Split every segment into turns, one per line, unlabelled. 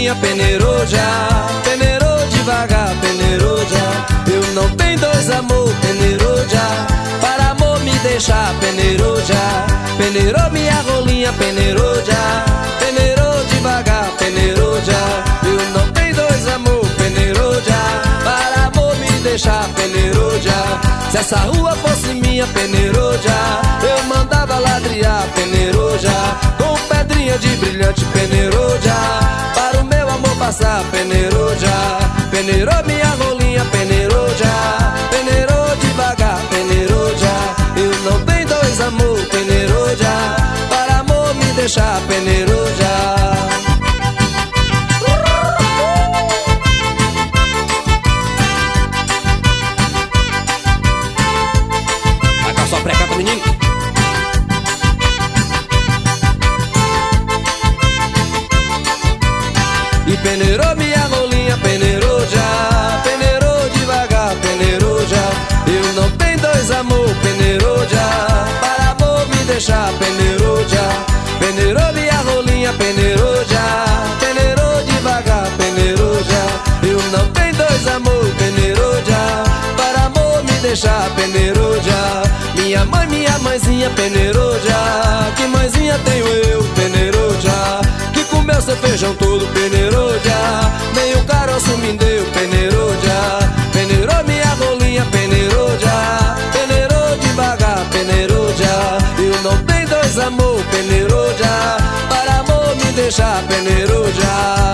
minha, peneirou já. Peneirou devagar, peneirou já. Eu não tenho dois amor, peneirou já. Para amor me deixar, peneirou já. Peneirou minha rolinha, peneirou já. Peneirou devagar, peneirou já. Eu não tenho dois amor, peneirou já. Para amor me deixar, peneirou já. Se essa rua fosse minha, peneirou já. Eu mandava ladriar, peneirou já. Com pedrinha de brilhante, peneirou já. Para o meu amor passar, peneirou já. Peneirou minha rolinha, peneirou já. Peneirou devagar, peneirou já. Eu não tenho dois amor, peneirou já. Para amor me deixar, peneirou já. Só precata, menino. E peneirou minha rolinha, peneirou já. Peneirou devagar, peneirou já. Eu não tenho dois amor, peneirou já. Para amor me deixar, peneirou já. Peneirou minha rolinha, peneirou já. Peneirou devagar, peneirou já. Eu não tenho dois amor, peneirou já. Para amor me deixar, peneirou já. Minha mãe, minha mãezinha, peneirou já. Que mãezinha tenho eu, peneirou já. Que comeu seu feijão todo, peneirou já. Nem o caroço me deu, peneirou já. Peneirou minha rolinha, peneirou já. Peneirou devagar, peneirou já. Eu não tenho dois amor, peneirou já. Para amor me deixar, peneirou já.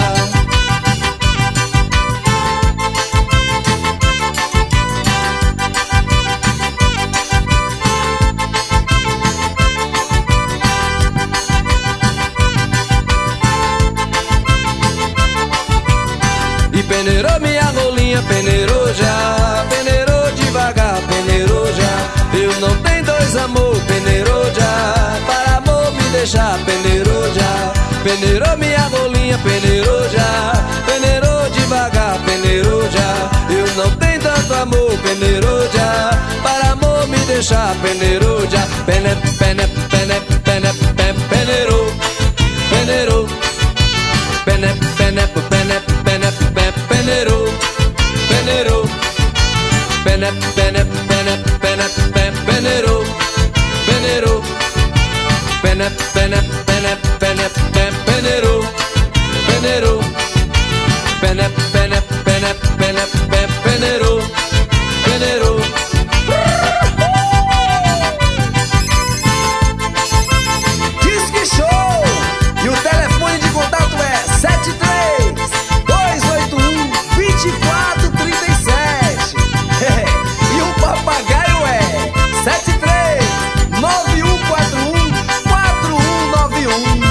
E peneirou minha rolinha, peneirou já. Peneirou devagar, peneirou já. Eu não tenho dois amor, peneirou já. Para amor me deixar, peneirou já. Peneirou minha rolinha, peneirou já. Peneirou devagar, peneirou já. Eu não tenho tanto amor, peneirou já. Para amor me deixar, peneirou já. Pene, pene, pene, pene, pene, peneirou. Peneirou. Pene, pene, pene, pene, pene, peneirou. Peneirou. Pene, pene, pene, pene, pene, peneirou. Peneirou. Pene, pene, pene, pene, pene, peneirou. Peneirou. Pene, pene, pene, pene, pene, peneirou. Peneirou.
Disque Show! E o telefone de contato é 73-281-2437. E o papagaio é 73-9141-4191.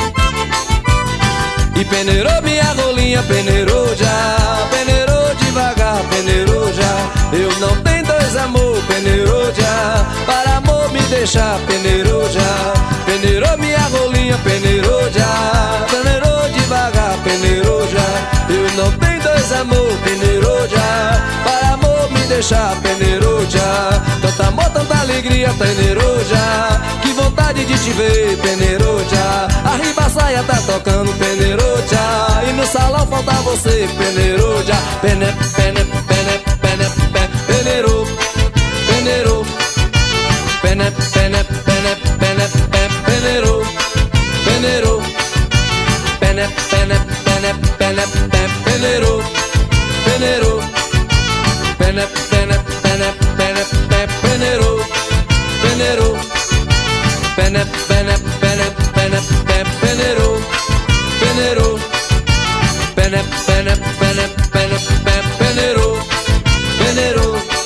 E peneirou minha rolinha, peneirou já. Peneirou devagar, peneirou já. Eu não tenho dois amor, peneirou já. Para amor me deixar, peneirou já. Peneirou minha rolinha, peneirou já. Peneirou devagar, peneirou já. Eu não tenho dois amor, peneirou já. Para amor me deixar, peneirou já. Tanta amor, tanta alegria, peneirou já. Que vontade de te ver, peneirou já. A ribaçaia tá tocando, peneirou já. E no salão falta você, peneirou já. Pene, pene, pene, pene, pene, peneirou. Peneirou. Pene, pene, pene, pene, pene, peneirou. Peneirou. Pene, pene, pene, pene, pene, peneirou. Peneirou. Pene, pene, pene, pene, pene, peneirou. Peneirou. Pene, pene, pene, pene, pene, peneirou. Peneirou. Pene, pene, pene, pene, pene, peneirou. Peneirou.